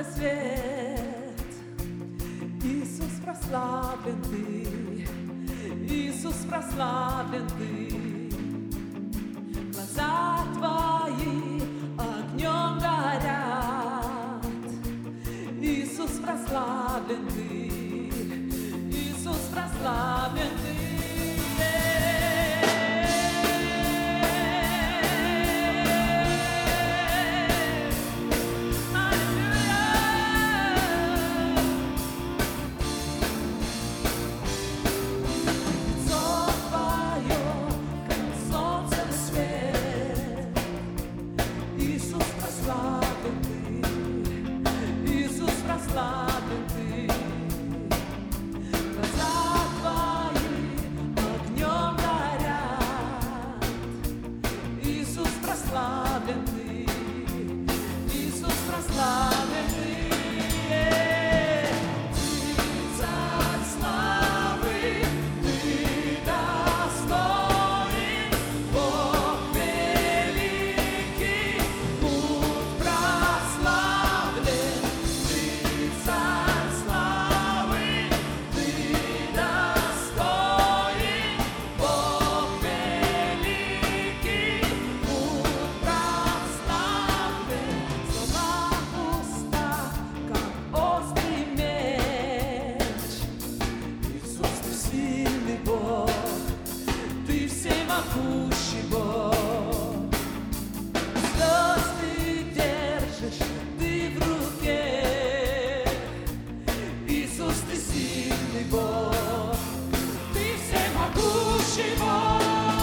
свет. Иисус, прославлен Ты, Иисус, прославлен Ты. Глаза Твои огнем горят. Иисус, прославлен Ты, Иисус, прославлен Ты. Прославлен Ты, глаза Твои огнем горят. Иисус, прославлен Ты, Иисус, прославлен Ты. Всемогущий Бог, звезды держишь Ты в руке. Иисус, Ты сильный Бог, Ты всемогущий Бог.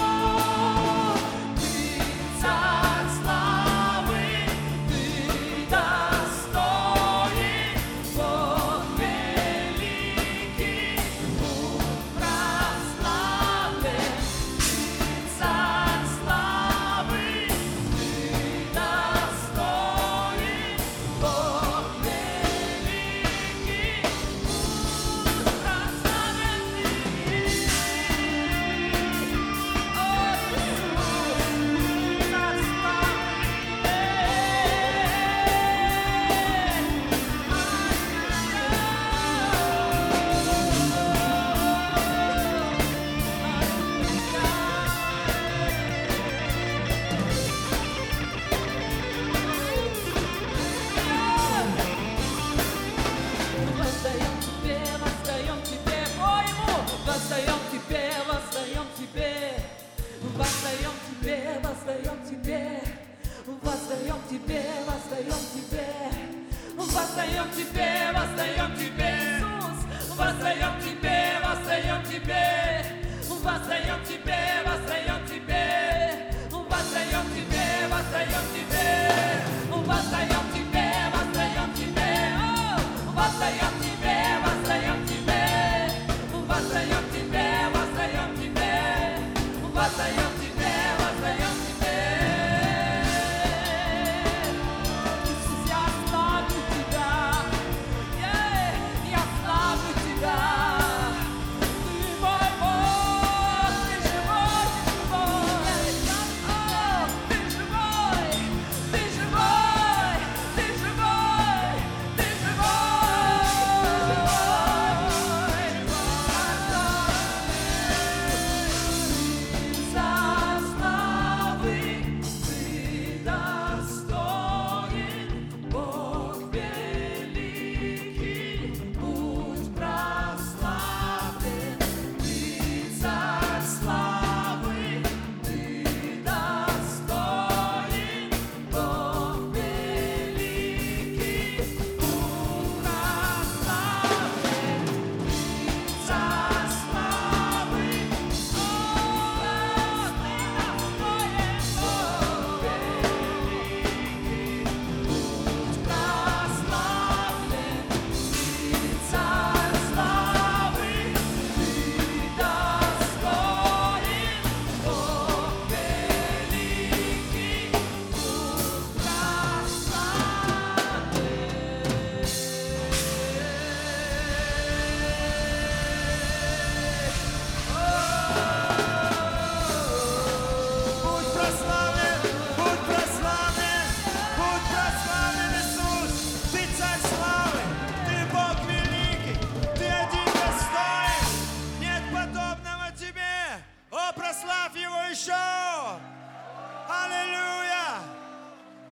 Ты царь славы, Ты достоин, Бог великий, будь прославлен. Воздаем Тебе, воздаем Тебе, воздаем Тебе, воздаем Тебе, воздаем Тебе, воздаем Тебе, воздаем Тебе, воздаем Тебе, Иисус, воздаем Тебе, воздаем Тебе, воздаем Тебе, воздаем Тебе, воздаем Тебе, воздаем Тебе, воздаем Тебе, воздаем Тебе, воздаем Тебе, воздаем Тебе. Воздаем Тебе, воздаем Тебе, воздаем Тебе, воздаем Тебе. Иисус, я славлю Тебя, я славлю Тебя. Ты мой еще!